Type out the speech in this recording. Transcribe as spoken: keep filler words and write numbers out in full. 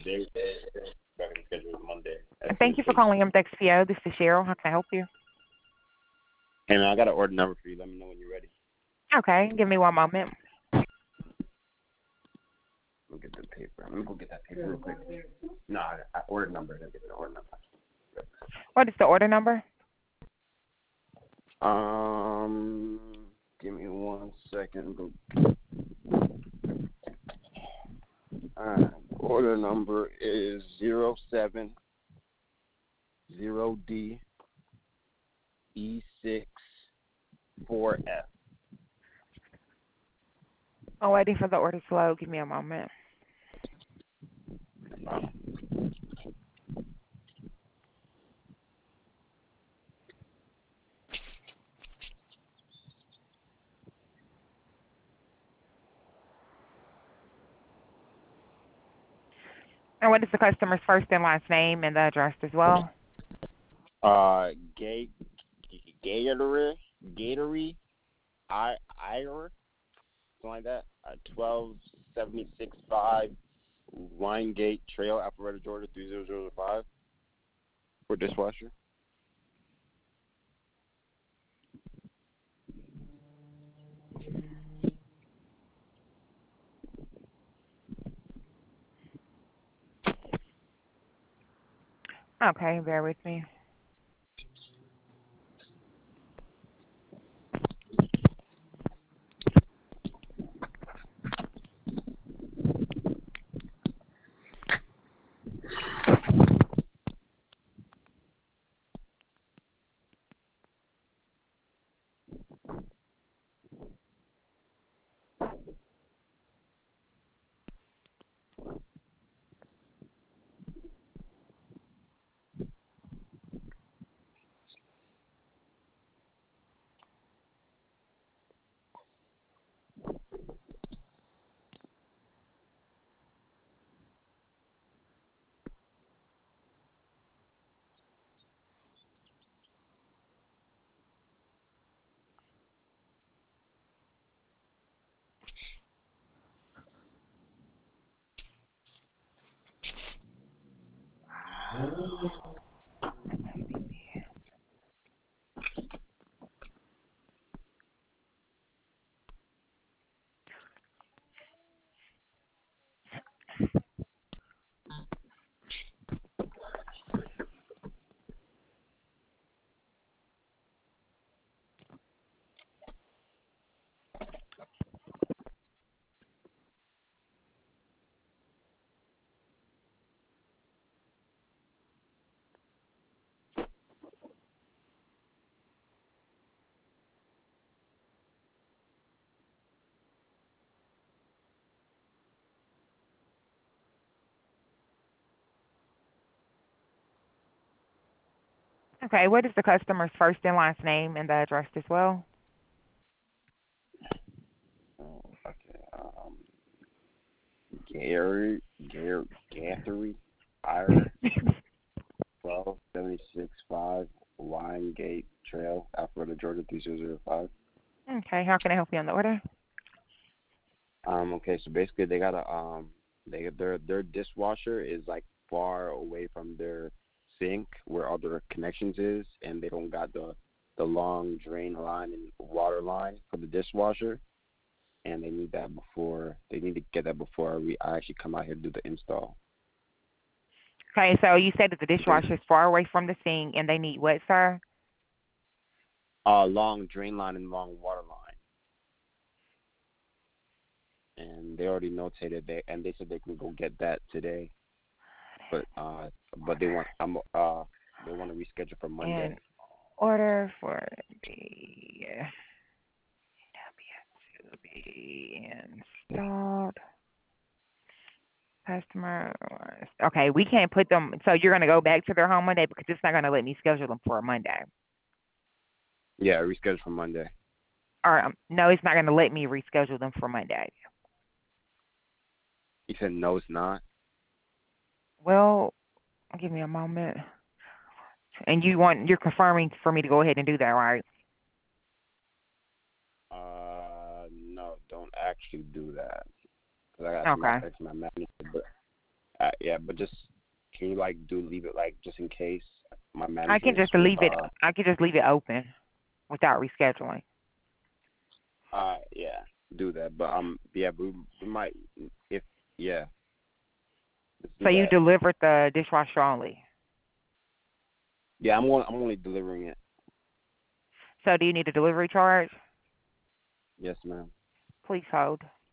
they they they're going to schedule Monday as soon Thank as you for they. calling M D X P O. This is Cheryl. How can I help you? Hey man, I got an order number for you. Let me know when you're ready. Okay, give me one moment. Let me get the paper. Let me go get that paper real quick. No, I, I order number. Let me get the order number. What is the order number? Um, give me one second. Alright, order number is zero seven zero D E six four F. I'm waiting for the order to load. Give me a moment. And what is the customer's first and last name and the address as well? Uh, Gay, Gatory, Gatory, I, Ira, something like that. Uh, twelve seventy six five Winegate Trail, Alpharetta, Georgia three zero zero five. For dishwasher. Okay, bear with me. Okay, what is the customer's first and last name and the address as well? Oh, okay. Um, Gary, Gary, Gathery, Ira, twelve seventy six five Winegate Trail, Alpharetta, Georgia three zero zero five. Okay, how can I help you on the order? Um, okay, so basically they got a um, they their their dishwasher is like far away from their sink where all their connections is, and they don't got the the long drain line and water line for the dishwasher, and they need that before they need to get that before we I actually come out here to do the install. Okay, so you said that the dishwasher is far away from the sink and they need what, sir? Uh, long drain line and long water line, and they already notated that, and they said they can go get that today, but uh, but they want I'm uh they want to reschedule for And Monday. order for the to be installed. Customer. Okay, we can't put them. So you're going to go back to their home Monday because it's not going to let me schedule them for a Monday. Yeah, reschedule for Monday. Or um, no, it's not going to let me reschedule them for Monday. He said no, it's not. Well, give me a moment. And you want you're confirming for me to go ahead and do that, right? Uh, no, don't actually do that. Cause I got some Okay. actually my manager, but Uh, yeah, but just can you like do leave it like just in case my I can managers just will leave it. uh I can just leave it open without rescheduling. uh yeah do that. But um yeah we we might if yeah let's So do you that. delivered the dishwasher only. Yeah, I'm only I'm only delivering it. So do you need a delivery charge? Yes, ma'am. Please hold.